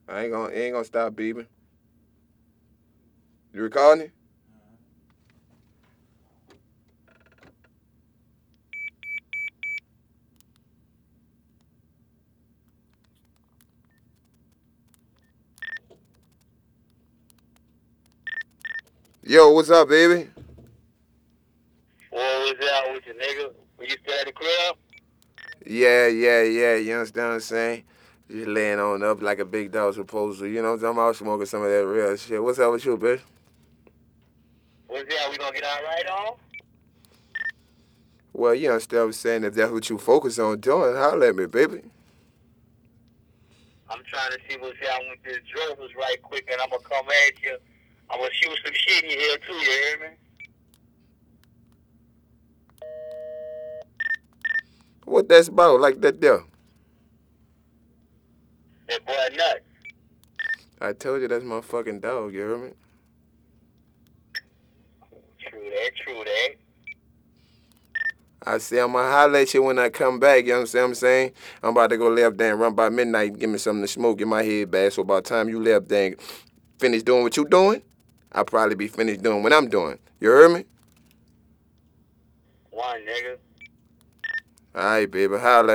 It ain't gonna stop beeping. You recording it? Yo, what's up, baby? What was out with you, nigga? Were you still at the crib? Yeah. You understand what I'm saying? Just laying on up like a big dog supposed to. You know what I'm talking about? Smoking some of that real shit. What's up with you, bitch? What's out? We gonna get our right on? Well, you understand what I'm saying? If that's what you focus on doing, holler at me, baby. I'm trying to see what's out with this drugs right quick, and I'm gonna come at you. I'm gonna shoot some shit in your head too. You hear me? What that's about? Like that there? That boy nuts. I told you that's my fucking dog, you hear me? True that. I say I'm gonna holler at you when I come back, you understand what I'm saying? I'm about to go left there and run by midnight, give me something to smoke, get my head back. So by the time you left there and finish doing what you doing, I'll probably be finished doing what I'm doing. You heard me? One nigga. All right, baby, holla.